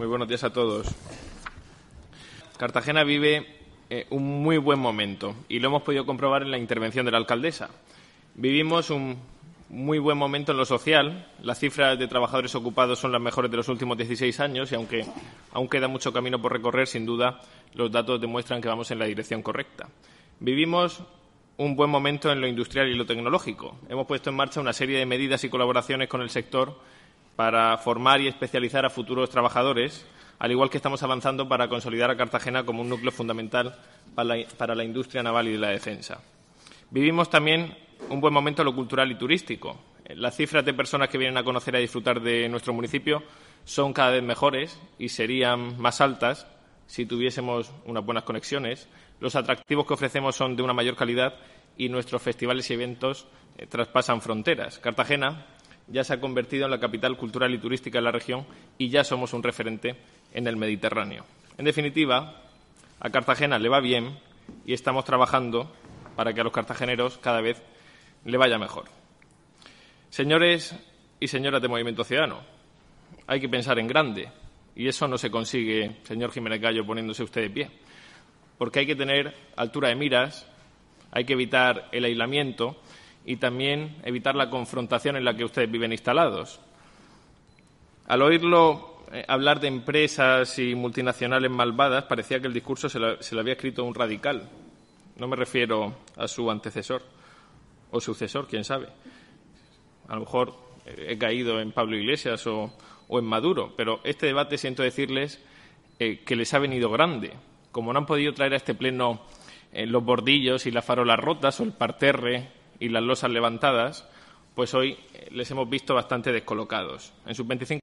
Muy buenos días a todos. Cartagena vive un muy buen momento y lo hemos podido comprobar en la intervención de la alcaldesa. Vivimos un muy buen momento en lo social. Las cifras de trabajadores ocupados son las mejores de los últimos 16 años y aunque aún queda mucho camino por recorrer, sin duda los datos demuestran que vamos en la dirección correcta. Vivimos un buen momento en lo industrial y lo tecnológico. Hemos puesto en marcha una serie de medidas y colaboraciones con el sector para formar y especializar a futuros trabajadores, al igual que estamos avanzando para consolidar a Cartagena como un núcleo fundamental para la industria naval y de la defensa. Vivimos también un buen momento en lo cultural y turístico. Las cifras de personas que vienen a conocer y a disfrutar de nuestro municipio son cada vez mejores y serían más altas si tuviésemos unas buenas conexiones. Los atractivos que ofrecemos son de una mayor calidad y nuestros festivales y eventos traspasan fronteras. Cartagena ya se ha convertido en la capital cultural y turística de la región y ya somos un referente en el Mediterráneo. En definitiva, a Cartagena le va bien y estamos trabajando para que a los cartageneros cada vez le vaya mejor. Señores y señoras de Movimiento Ciudadano, hay que pensar en grande y eso no se consigue, señor Jiménez Gallo, poniéndose usted de pie, porque hay que tener altura de miras, hay que evitar el aislamiento y también evitar la confrontación en la que ustedes viven instalados. Al oírlo hablar de empresas y multinacionales malvadas, parecía que el discurso se lo había escrito un radical. No me refiero a su antecesor o sucesor, quién sabe. A lo mejor he caído en Pablo Iglesias o en Maduro, pero este debate siento decirles que les ha venido grande. Como no han podido traer a este pleno los bordillos y las farolas rotas o el parterre y las losas levantadas, pues hoy les hemos visto bastante descolocados. En sus 25